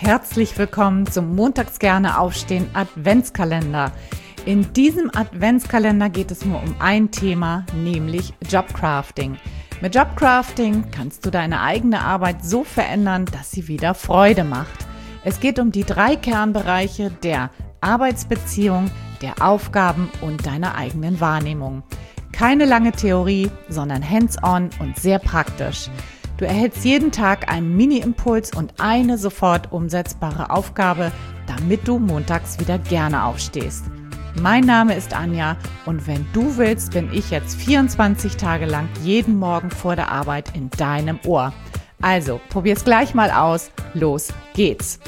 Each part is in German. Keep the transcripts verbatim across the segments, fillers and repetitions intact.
herzlich willkommen zum Montags gerne aufstehen Adventskalender. In diesem Adventskalender geht es nur um ein Thema, nämlich Jobcrafting. Mit Jobcrafting kannst du deine eigene Arbeit so verändern, dass sie wieder Freude macht. Es geht um die drei Kernbereiche der Arbeitsbeziehung, der Aufgaben und deiner eigenen Wahrnehmung. Keine lange Theorie, sondern hands-on und sehr praktisch. Du erhältst jeden Tag einen Mini-Impuls und eine sofort umsetzbare Aufgabe, damit du montags wieder gerne aufstehst. Mein Name ist Anja und wenn du willst, bin ich jetzt vierundzwanzig Tage lang jeden Morgen vor der Arbeit in deinem Ohr. Also, probier's gleich mal aus. Los geht's!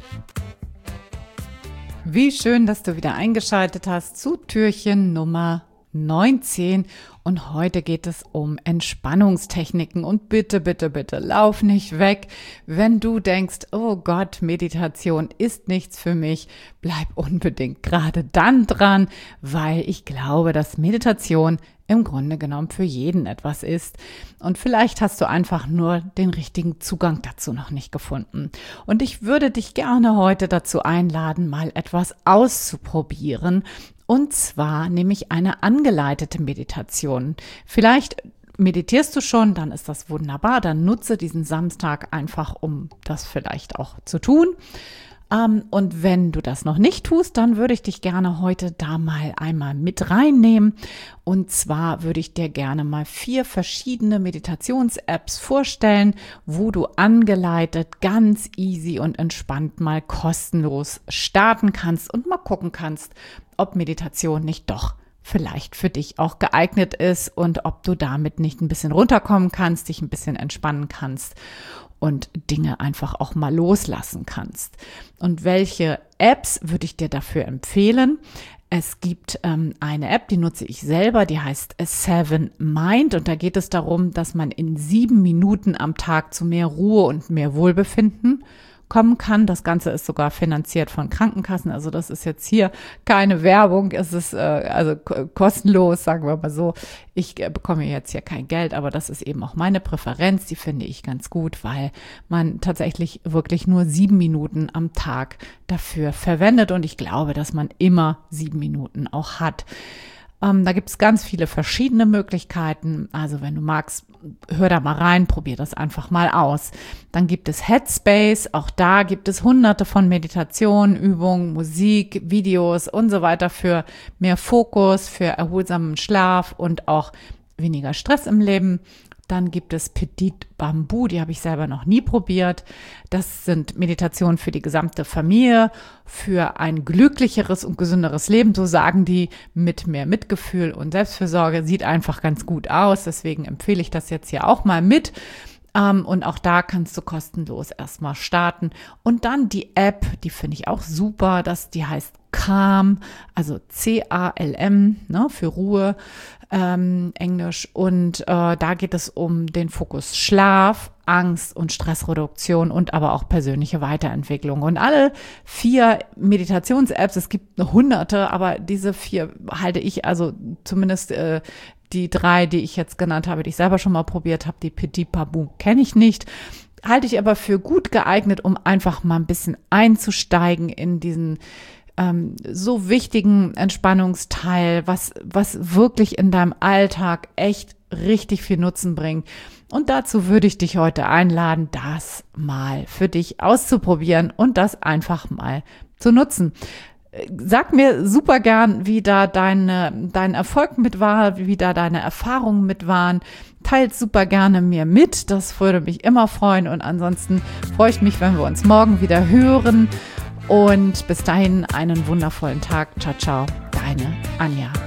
Wie schön, dass du wieder eingeschaltet hast zu Türchen Nummer neunzehn und heute geht es um Entspannungstechniken und bitte, bitte, bitte lauf nicht weg. Wenn du denkst, oh Gott, Meditation ist nichts für mich, bleib unbedingt gerade dann dran, weil ich glaube, dass Meditation im Grunde genommen für jeden etwas ist. Und vielleicht hast du einfach nur den richtigen Zugang dazu noch nicht gefunden. Und ich würde dich gerne heute dazu einladen, mal etwas auszuprobieren. Und zwar nämlich eine angeleitete Meditation. Vielleicht meditierst du schon, dann ist das wunderbar. Dann nutze diesen Samstag einfach, um das vielleicht auch zu tun. Und wenn du das noch nicht tust, dann würde ich dich gerne heute da mal einmal mit reinnehmen. Und zwar würde ich dir gerne mal vier verschiedene Meditations-Apps vorstellen, wo du angeleitet, ganz easy und entspannt mal kostenlos starten kannst und mal gucken kannst, ob Meditation nicht doch vielleicht für dich auch geeignet ist und ob du damit nicht ein bisschen runterkommen kannst, dich ein bisschen entspannen kannst und Dinge einfach auch mal loslassen kannst. Und welche Apps würde ich dir dafür empfehlen? Es gibt ähm, eine App, die nutze ich selber, die heißt Seven Mind und da geht es darum, dass man in sieben Minuten am Tag zu mehr Ruhe und mehr Wohlbefinden kommen kann. Das Ganze ist sogar finanziert von Krankenkassen, also das ist jetzt hier keine Werbung, es ist äh, also k- kostenlos, sagen wir mal so. Ich äh, bekomme jetzt hier kein Geld, aber das ist eben auch meine Präferenz, die finde ich ganz gut, weil man tatsächlich wirklich nur sieben Minuten am Tag dafür verwendet und ich glaube, dass man immer sieben Minuten auch hat. Ähm, da gibt es ganz viele verschiedene Möglichkeiten. Also wenn du magst, hör da mal rein, probier das einfach mal aus. Dann gibt es Headspace. Auch da gibt es hunderte von Meditationen, Übungen, Musik, Videos und so weiter für mehr Fokus, für erholsamen Schlaf und auch weniger Stress im Leben. Dann gibt es Petit Bamboo, die habe ich selber noch nie probiert. Das sind Meditationen für die gesamte Familie, für ein glücklicheres und gesünderes Leben, so sagen die, mit mehr Mitgefühl und Selbstfürsorge. Sieht einfach ganz gut aus, deswegen empfehle ich das jetzt hier auch mal mit. Um, und auch da kannst du kostenlos erstmal starten. Und dann die App, die finde ich auch super, das, die heißt Calm, also C A L M, ne, für Ruhe, ähm, Englisch. Und äh, da geht es um den Fokus Schlaf, Angst und Stressreduktion und aber auch persönliche Weiterentwicklung. Und alle vier Meditations-Apps, es gibt hunderte, aber diese vier halte ich, also zumindest äh, die drei, die ich jetzt genannt habe, die ich selber schon mal probiert habe, die Petit Bamboo kenne ich nicht, halte ich aber für gut geeignet, um einfach mal ein bisschen einzusteigen in diesen ähm, so wichtigen Entspannungsteil, was, was wirklich in deinem Alltag echt richtig viel Nutzen bringt. Und dazu würde ich dich heute einladen, das mal für dich auszuprobieren und das einfach mal zu nutzen. Sag mir super gern, wie da deine, dein Erfolg mit war, wie da deine Erfahrungen mit waren. Teilt super gerne mir mit, das würde mich immer freuen. Und ansonsten freue ich mich, wenn wir uns morgen wieder hören. Und bis dahin einen wundervollen Tag. Ciao, ciao, deine Anja.